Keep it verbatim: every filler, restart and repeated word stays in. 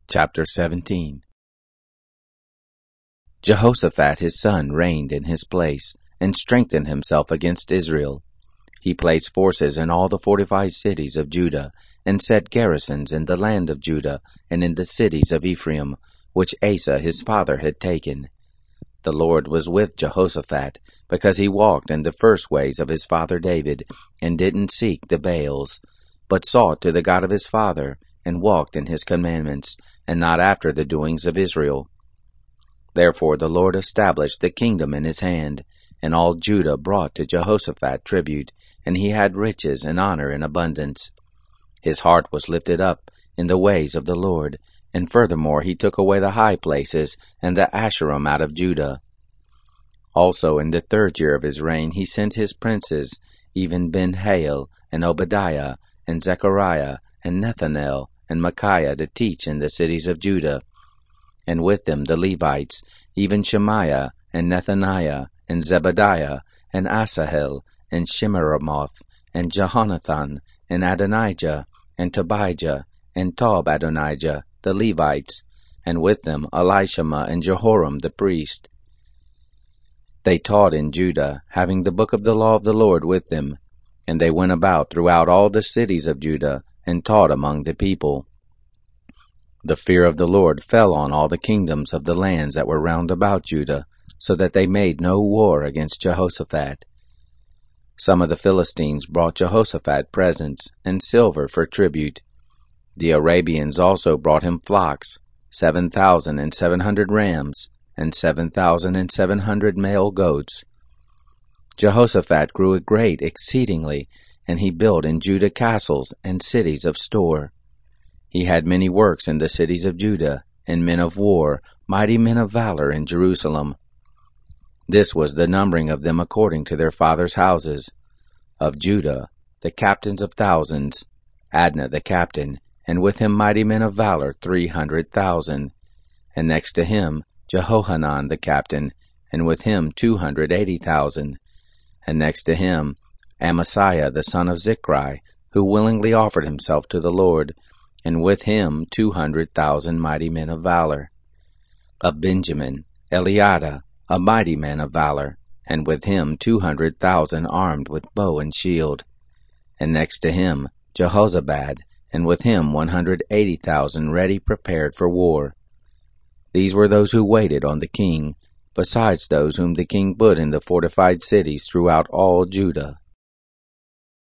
Chapter seventeen. Jehoshaphat his son reigned in his place, and strengthened himself against Israel. He placed forces in all the fortified cities of Judah, and set garrisons in the land of Judah, and in the cities of Ephraim, which Asa his father had taken. The Lord was with Jehoshaphat, because he walked in the first ways of his father David, and didn't seek the Baals, but sought to the God of his father, and walked in his commandments, and not after the doings of Israel. Therefore the Lord established the kingdom in his hand, and all Judah brought to Jehoshaphat tribute, and he had riches and honor in abundance. His heart was lifted up in the ways of the Lord, and furthermore he took away the high places and the Asherim out of Judah. Also in the third year of his reign he sent his princes, even Ben-Hail, and Obadiah, and Zechariah, and Nethanel, and Micaiah to teach in the cities of Judah, and with them the Levites, even Shemaiah, and Nethaniah, and Zebadiah, and Asahel, and Shemiramoth, and Jehonathan, and Adonijah, and Tobijah, and Tob-Adonijah, the Levites, and with them Elishama and Jehoram the priest. They taught in Judah, having the book of the law of the Lord with them, and they went about throughout all the cities of Judah, and taught among the people. The fear of the Lord fell on all the kingdoms of the lands that were round about Judah, so that they made no war against Jehoshaphat. Some of the Philistines brought Jehoshaphat presents and silver for tribute. The Arabians also brought him flocks, seven thousand and seven hundred rams, and seven thousand and seven hundred male goats. Jehoshaphat grew great exceedingly, and he built in Judah castles and cities of store. He had many works in the cities of Judah, and men of war, mighty men of valor in Jerusalem. This was the numbering of them according to their fathers' houses. Of Judah, the captains of thousands, Adnah the captain, and with him mighty men of valor three hundred thousand. And next to him Jehohanan the captain, and with him two hundred eighty thousand. And next to him Amasiah the son of Zichri, who willingly offered himself to the Lord, and with him two hundred thousand mighty men of valor. Of Benjamin, Eliada, a mighty man of valor, and with him two hundred thousand armed with bow and shield. And next to him Jehozabad, and with him one hundred eighty thousand ready prepared for war. These were those who waited on the king, besides those whom the king put in the fortified cities throughout all Judah.